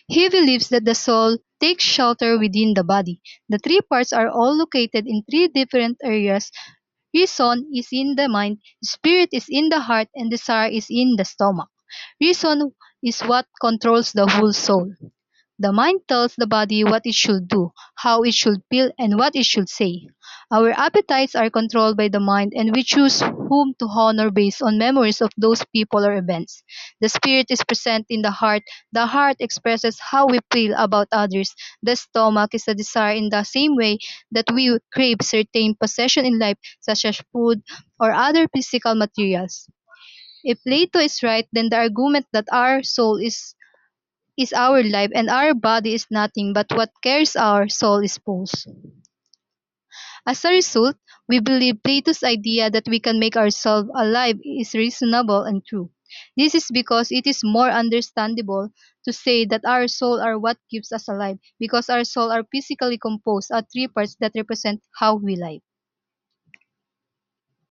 He believes that the soul takes shelter within the body. The three parts are all located in three different areas. Reason is in the mind, spirit is in the heart, and desire is in the stomach. Reason is what controls the whole soul. The mind tells the body what it should do, how it should feel, and what it should say. Our appetites are controlled by the mind, and we choose whom to honor based on memories of those people or events. The spirit is present in the heart. The heart expresses how we feel about others. The stomach is a desire in the same way that we crave certain possession in life, such as food or other physical materials. If Plato is right, then the argument that our soul is our life and our body is nothing but what carries our soul is false. As a result, we believe Plato's idea that we can make ourselves alive is reasonable and true. This is because it is more understandable to say that our soul are what keeps us alive, because our soul are physically composed of three parts that represent how we live.